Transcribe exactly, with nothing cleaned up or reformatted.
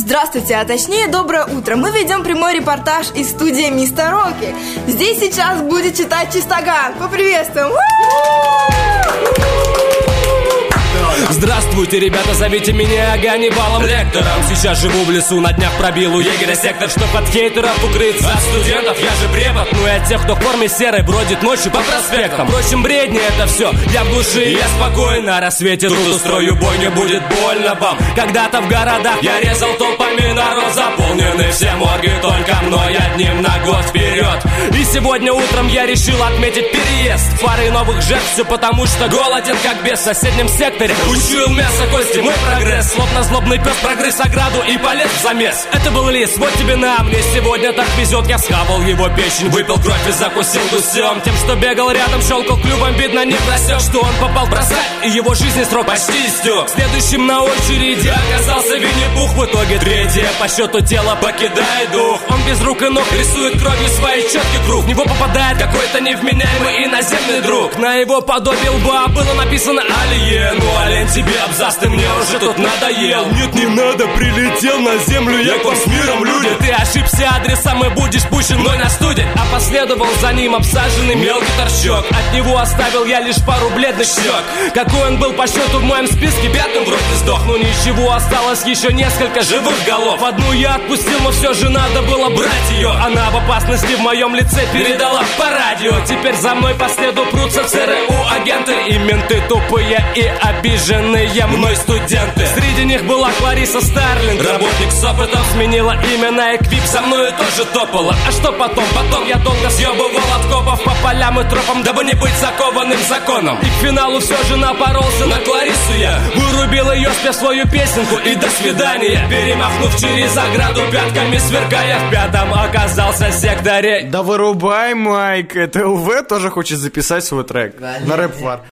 Здравствуйте, а точнее доброе утро. Мы ведем прямой репортаж из студии Мистер Рокки. Здесь сейчас будет читать Чистоган. Поприветствуем! Здравствуйте, ребята, зовите меня Ганнибалом Лектором. Сейчас живу в лесу, на днях пробил у егеря сектор, чтоб от хейтеров укрыться. От студентов я же препод, ну и от тех, кто в форме серой бродит ночью по проспектам. Впрочем, бредни это все, я в глуши, я спокойно. На рассвете тут устрою бой, не будет больно вам. Когда-то в городах я резал толпами народ, заполнены все морги только мной одним на год вперед. И сегодня утром я решил отметить переезд. Фары новых жертв, все потому что голоден как бес в соседнем секторе. Учуял мясо, кости, мой прогресс. Словно злобный пес прогрыз ограду и полез в замес. Это был лис, вот тебе на, мне сегодня так везет. Я схавал его печень, выпил кровь и закусил гусем. Тем, что бегал рядом, щелкал клювом, видно не просек, что он попал бросать, и его жизни срок почти истек. Следующим на очереди оказался Винни-Пух. В итоге третье по счету тело покидает дух. Он без рук и ног рисует кровью свои четкий круг. В него попадает какой-то невменяемый иноземный друг. На его подобие лба было написано «Алиен». Ну, Ален, тебе абзац, ты мне уже тут надоел. Нет, не надо, прилетел на землю, я к вам с миром, люди. Ты ошибся адресом и будешь пущен мной на студень. А последовал за ним обсаженный мелкий торчок. От него оставил я лишь пару бледных щек. Какой он был по счету в моем списке, пятым вроде сдох. Ну ничего, осталось еще несколько живых голов. Одну я отпустил, но все же надо было брать ее. Она в опасности в моем лице передала по радио. Теперь за мной по следу прутся ЦРУ агенты и менты тупые и обиженные мной студенты. Среди них была Клариса Старлинг, работник с опытом, сменила имя на Эквип, со мною тоже топала. А что потом? Потом я долго съебывал от копов по полям и тропам, дабы не быть закованным законом. И к финалу все же напоролся на Кларису я. Вырубил ее, спев свою песенку, и до свидания. Перемахнув через ограду, пятками сверкая, в пятом оказался в секторе. Да вырубай, Майк, это ЛВ тоже хочет записать свой трек на рэп-вар.